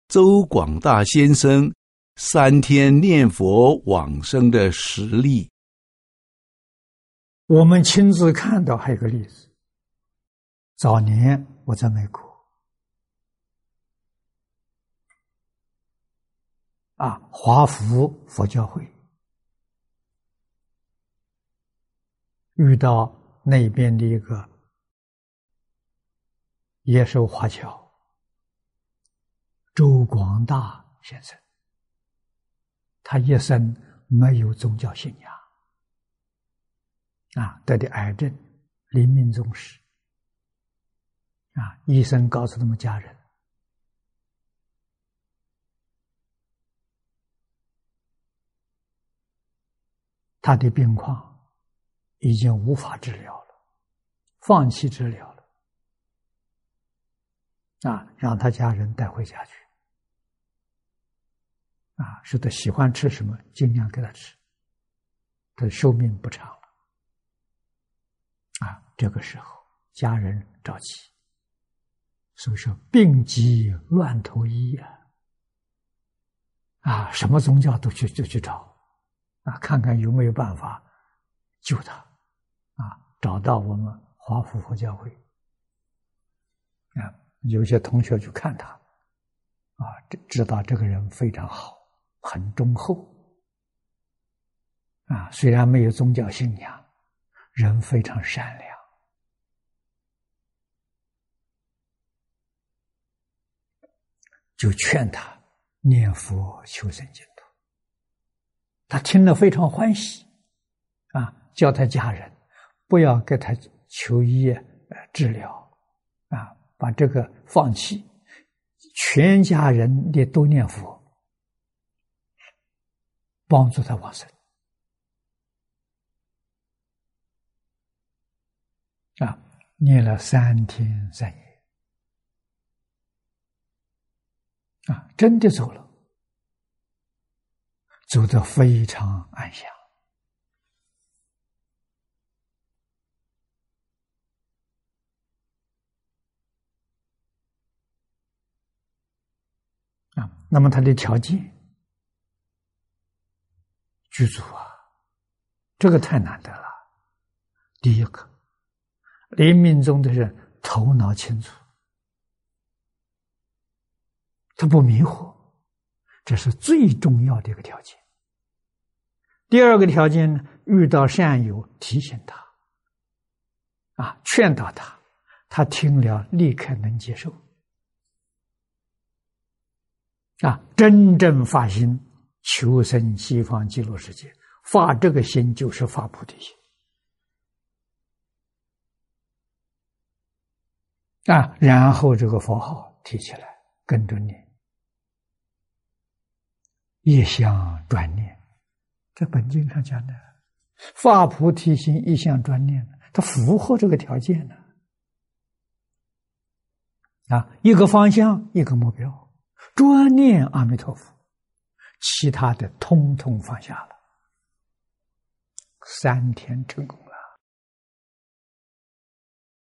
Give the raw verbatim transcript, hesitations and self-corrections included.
周广大先生三天念佛往生的实例。 我们亲自看到还有个例子，早年我在美国啊，华福佛教会遇到那边的一个野兽华侨周广大先生，他一生没有宗教信仰啊，得的癌症，临命终时啊，医生告诉他们家人，他的病况已经无法治疗了，放弃治疗了啊，让他家人带回家去啊，说他喜欢吃什么尽量给他吃，他的寿命不长了啊。这个时候家人着急，所以说病急乱投医啊，啊，什么宗教都去就去找啊，看看有没有办法救他啊。找到我们华福佛教会啊，有些同学去看他啊，知道这个人非常好，很忠厚啊，虽然没有宗教信仰，人非常善良，就劝他念佛求生净土。他听了非常欢喜啊，叫他家人不要给他求医治疗啊，把这个放弃，全家人也都念佛，帮助他往生啊，念了三天三夜啊，真的走了，走得非常安详啊。那么他的条件，具足啊，这个太难得了。第一个，临命终的人头脑清楚，他不迷惑，这是最重要的一个条件。第二个条件呢，遇到善友提醒他啊，劝导他，他听了立刻能接受啊，真正发心求生西方极乐世界，发这个心就是发菩提心啊，然后这个佛号提起来跟着念，一向专念，在本经上讲的发菩提心一向专念，它符合这个条件呢啊，一个方向一个目标，专念阿弥陀佛，其他的通通放下了，三天成功了。